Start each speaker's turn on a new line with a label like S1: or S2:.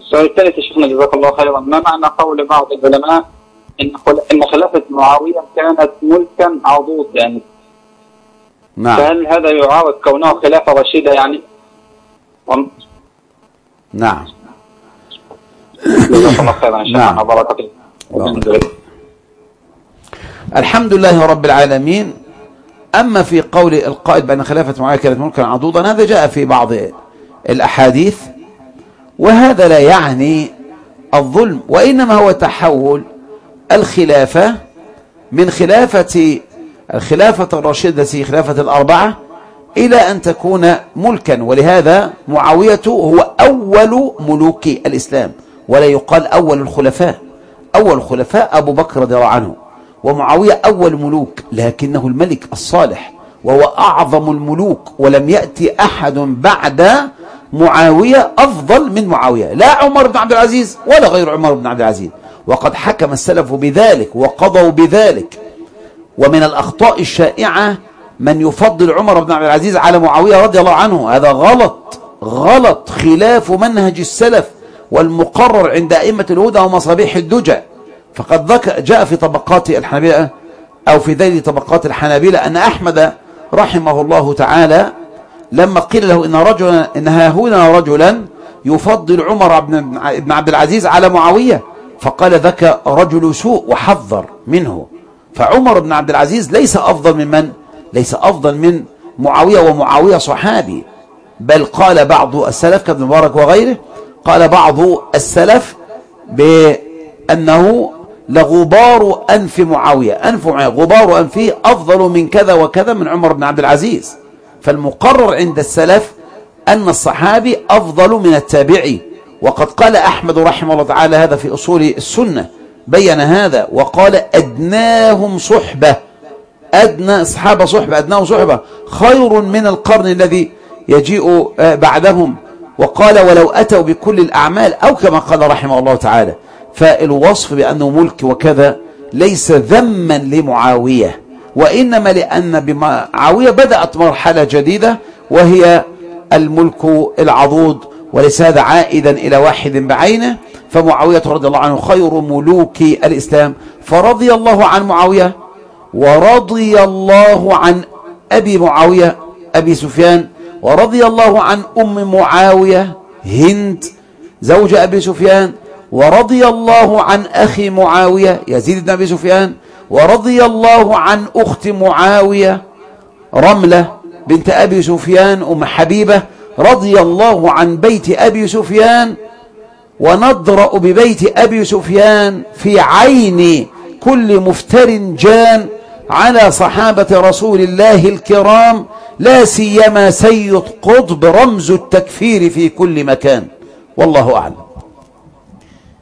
S1: السؤال الثالث يا شيخنا جزاك الله خيرا، ما معنى قول بعض العلماء إن خلافة معاوية كانت ملكا عضوض يعني؟
S2: نعم.
S1: فهل هذا يعارض كونه خلافة رشيدة يعني؟
S2: نعم.
S1: جزاك الله خيرا يا شيخنا.
S2: نعم.
S1: بارك الله.
S2: الحمد لله رب العالمين. أما في قول القائل بأن خلافة معاوية كانت ملكا عضوضا، هذا جاء في بعض الأحاديث، وهذا لا يعني الظلم، وإنما هو تحول الخلافة من الخلافة الراشدة خلافة الأربعة إلى أن تكون ملكا. ولهذا معاوية هو أول ملوك الإسلام، ولا يقال أول الخلفاء. أول الخلفاء أبو بكر رضي الله عنه، ومعاوية أول ملوك، لكنه الملك الصالح وهو أعظم الملوك، ولم يأتي أحد بعد معاوية أفضل من معاوية، لا عمر بن عبد العزيز ولا غير عمر بن عبد العزيز، وقد حكم السلف بذلك وقضوا بذلك. ومن الأخطاء الشائعة من يفضل عمر بن عبد العزيز على معاوية رضي الله عنه، هذا غلط خلاف منهج السلف والمقرر عند أئمة الهدى ومصابيح الدجى. فقد جاء في طبقات الحنابلة أو في ذيل طبقات الحنابلة أن أحمد رحمه الله تعالى لما قيل له إن ها هنا رجلا يفضل عمر بن عبد العزيز على معاوية، فقال ذاك رجل سوء وحذر منه. فعمر بن عبد العزيز ليس أفضل من معاوية، ومعاوية صحابي. بل قال بعض السلف كابن مبارك وغيره، قال بعض السلف بأنه لغبار أنف معاوية، غبار أنفه أفضل من كذا وكذا من عمر بن عبد العزيز. فالمقرر عند السلف أن الصحابي أفضل من التابعي، وقد قال أحمد رحمه الله تعالى هذا في أصول السنة، بين هذا وقال أدناهم صحبة، أدنى أصحاب صحبة، أدناهم صحبة خير من القرن الذي يجيء بعدهم. وقال ولو أتوا بكل الأعمال، أو كما قال رحمه الله تعالى. فالوصف بأنه ملك وكذا ليس ذما لمعاوية، وإنما لأن بمعاوية بدأت مرحلة جديدة وهي الملك العضوض، وليس هذا عائدا إلى واحد بعينه. فمعاوية رضي الله عنه خير ملوك الإسلام، فرضي الله عن معاوية، ورضي الله عن أبي معاوية أبي سفيان، ورضي الله عن أم معاوية هند زوج أبي سفيان، ورضي الله عن أخي معاوية يزيد بن أبي سفيان، ورضي الله عن أخت معاوية رملة بنت أبي سفيان أم حبيبة، رضي الله عن بيت أبي سفيان، ونضرأ ببيت أبي سفيان في عين كل مفتر جان على صحابة رسول الله الكرام، لا سيما سيد قطب رمز التكفير في كل مكان. والله أعلم.